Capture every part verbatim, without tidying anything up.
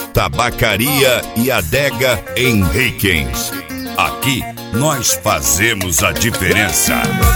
Tabacaria e Adega Henriquens. Aqui nós fazemos a diferença.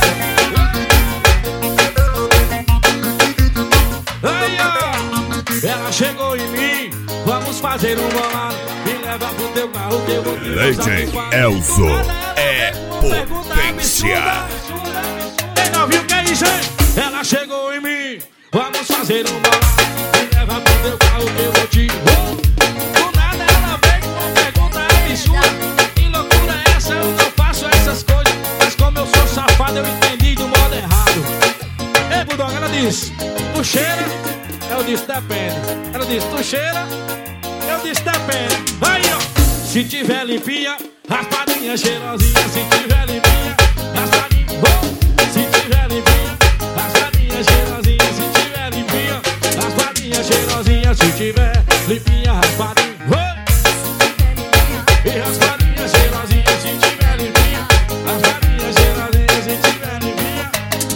Aí, ó, ela chegou em mim, vamos fazer um bolado. Me leva pro teu carro que eu vou te Leite Elzo é potência. Quem não viu que é isso, hein? Ela chegou em mim, vamos fazer um bolado. Me leva pro teu carro que eu vou te... Do nada ela vem com uma pergunta absurda. Que loucura é essa? Eu não faço essas coisas. Mas como eu sou safado, eu entendi do modo errado. Ei, Bulldog, ela disse, tu cheira? Eu disse, depende. Ela disse, tu cheira? Eu disse, depende. Aí, ó. Se tiver limpinha, raspadinha cheirosinha. Se tiver limpinha, raspadinha. Oh. Se tiver limpinha, raspadinha cheirosinha. Se tiver limpinha, raspadinha cheirosinha. Se tiver limpinha, raspadinha. Oh. E raspadinha cheirosinha. Se tiver limpinha, raspadinha cheirosinha. Se tiver limpinha.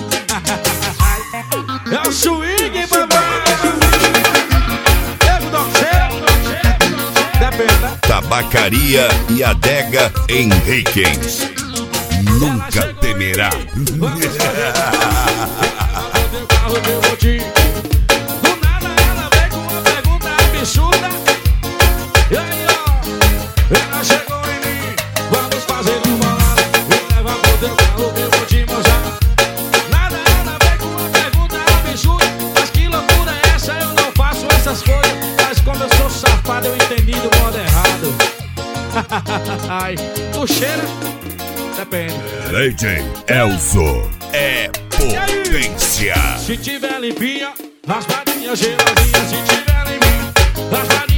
É o swing, papai. Tabacaria e Adega Henriquens. Nunca temerá. Do nada ela veio com uma pergunta absurda. E aí, ó, ela chegou em mim. Vamos fazer um bolado. Me leva pro teu carro que eu vou te mostrar. Nada ela veio com uma pergunta absurda. Mas que loucura é essa? Eu não faço essas coisas. Mas como eu sou safado, eu entendi do modo errado. Ai, tu cheira? Depende. Leite Elzo é potência. Se tiver limpinha, raspadinha cheirosinha. Se tiver limpinha, raspadinha.